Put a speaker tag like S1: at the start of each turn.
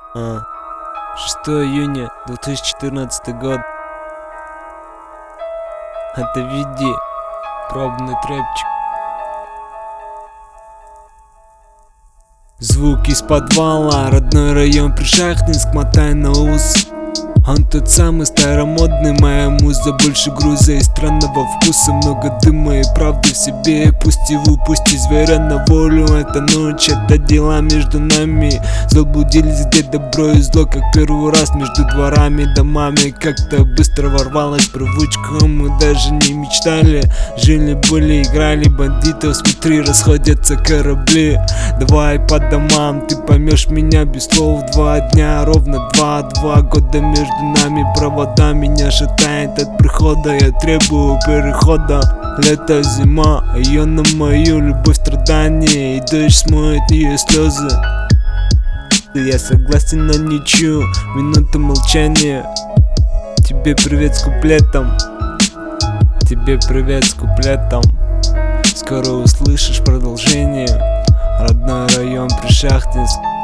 S1: 6 июня 2014 год. Это види пробный трэпчик. Звук из подвала, родной район Пришахтинск, мотай на ус. Он тот самый старомодный, моя муза, больше груза и странного вкуса, много дыма и правды в себе. Пусть его, пусть и зверя на волю, эта ночь, это дела между нами. Заблудились, где добро и зло, как первый раз между дворами, домами. Как-то быстро ворвалась привычка, мы даже не мечтали. Жили-были, играли бандитов, смотри, расходятся корабли. Давай по домам, ты поймешь меня без слов. 2 дня, ровно 2 года между нами, провода меня шатает от прихода. Я требую перехода. Лето, зима, ее на мою любовь, страдания, и дождь смоет ее слезы. Я согласен на ничью, минута молчания. Тебе привет с куплетом. Тебе привет с куплетом. Скоро услышишь продолжение. Родной район Пришахтинск.